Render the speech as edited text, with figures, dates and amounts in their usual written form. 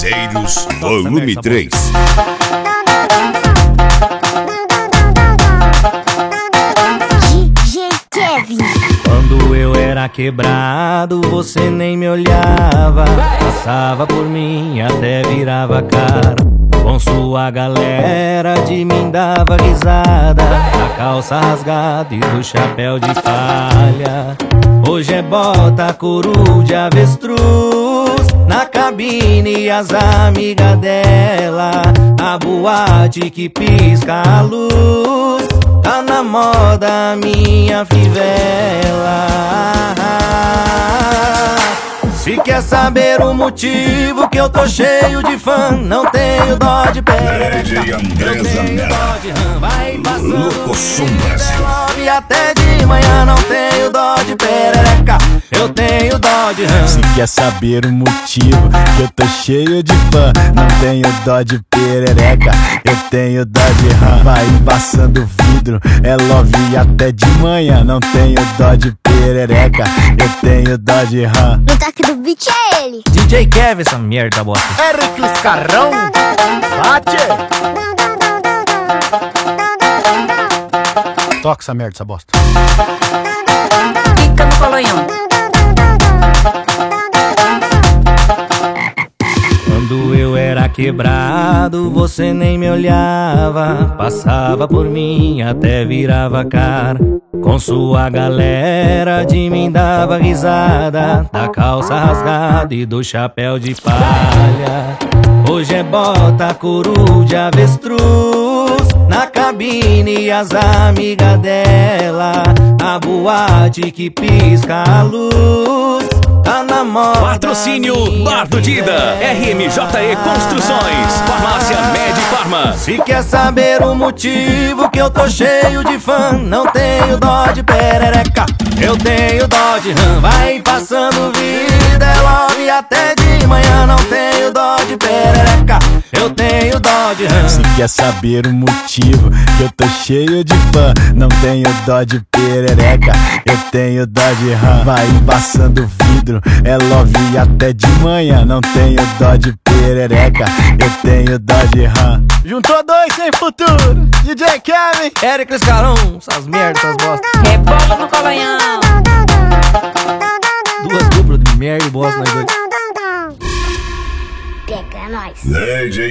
Parceiros, volume 3. DJ Kevin. Quando eu era quebrado, você nem me olhava. Passava por mim, até virava cara. Com sua galera de mim dava risada, da calça rasgada e do chapéu de palha. Hoje é bota, couro de avestruz, na cabine e as amigas dela. A boate que pisca a luz, tá na moda minha fivela. Se quer saber o motivo que eu tô cheio de fã, não tenho dó de pé. DJ André Eu tenho dó de rã, vai passando Louco Som Brasil. e até de manhã não tenho dó de perereca. Eu tenho dó de rã. Se quer saber o motivo que eu tô cheio de fã, não tenho dó de perereca, eu tenho dó de rã. Vai passando vidro, é love e até de manhã, não tenho dó de perereca, eu tenho dó de rã. No toque do beat é ele. DJ Kevin, essa merda bosta. Hércules Carrão, bate! Toca essa merda, essa bosta. Fica no colonhão. Quando eu era quebrado, você nem me olhava. Passava por mim, até virava cara. Com sua galera de mim dava risada, da calça rasgada e do chapéu de palha. Hoje é bota, couro de avestruz, na cabine e as amigas dela. A boate que pisca a luz, tá na moda. Patrocínio Bar do Dida, RMJE Construções, Farmácia Medifarma. Se quer saber o motivo que eu tô cheio de fã, não tenho dó de perereca, eu tenho dó de rã. Vai passando vida, é love até de manhã, não tenho dó de perereca, eu tenho dó de rã. Se quer saber o motivo que eu tô cheio de fã, não tenho dó de perereca, eu tenho dó de rã. Vai passando vidro, é love e até de manhã, não tenho dó de perereca, eu tenho dó de rã. Juntou dois sem futuro, DJ Kevin, Hércules Carrão, essas merdas, essas bosta. Rebola no colonhão. Duas duplas de merda e bosta nós dois. Pega nós. DJ